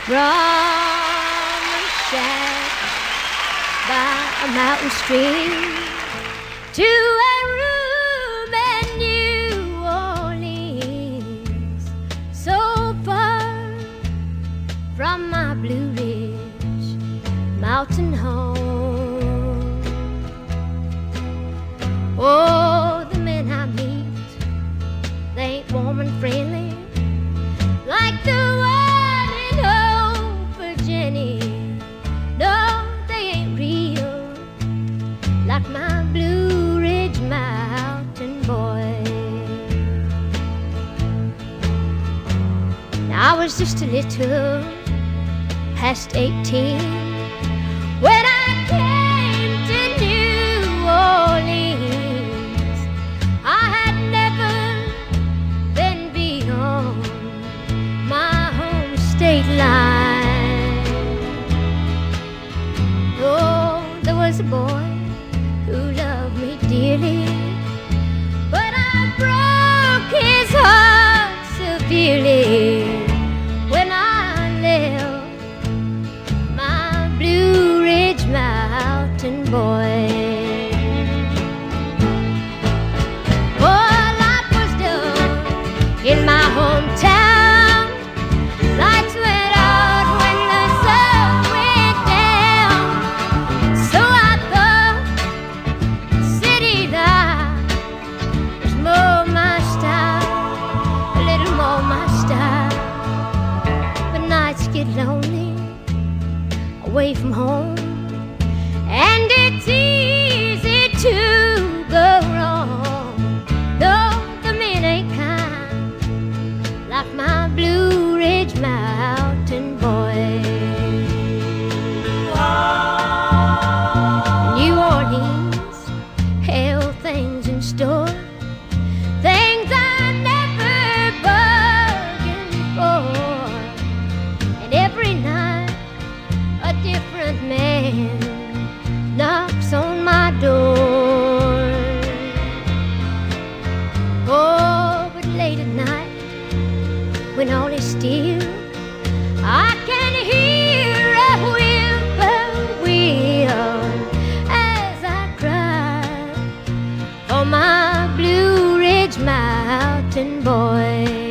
from a shack by a mountain stream to a room in New Orleans, so far from my Blue Ridge mountain home. Oh, the men I meet, they ain't warm and friendly like the one in Old Virginia. No, they ain't real like my Blue Ridge mountain boy. Now, I was just a little past 18 when I came to New Orleans. I had never been beyond my home state line. Oh, there was a boy who loved me dearly, but I broke his heart severely when I left my Blue Ridge mountain boy. Oh, life was done in my hometown. Lights went out when the sun went down. So I thought city life was more my style, a little more my style. But nights get lonely away from home, and it's easy to go wrong. Though the men ain't kind like my Blue Ridge mountain boy. New Orleans held things in store, things I never bargained for. And every night a different man knocks on my door. Oh, but late at night, when all is still, I can hear a whippoorwill as I cry for my Blue Ridge mountain boy.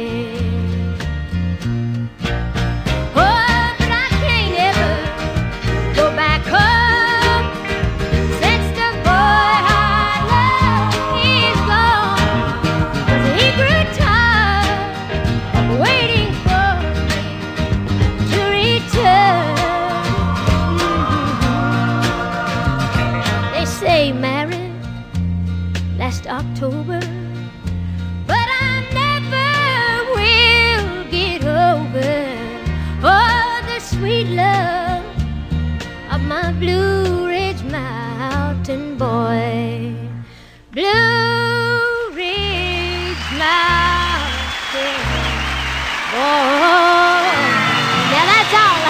Oh, but I can't ever go back home since the boy I love is gone. 'Cause he grew tired of waiting for me to return. They say married last October, but I never will get over the sweet love of my Blue Ridge mountain boy. Blue Ridge mountain boy. Now that's all.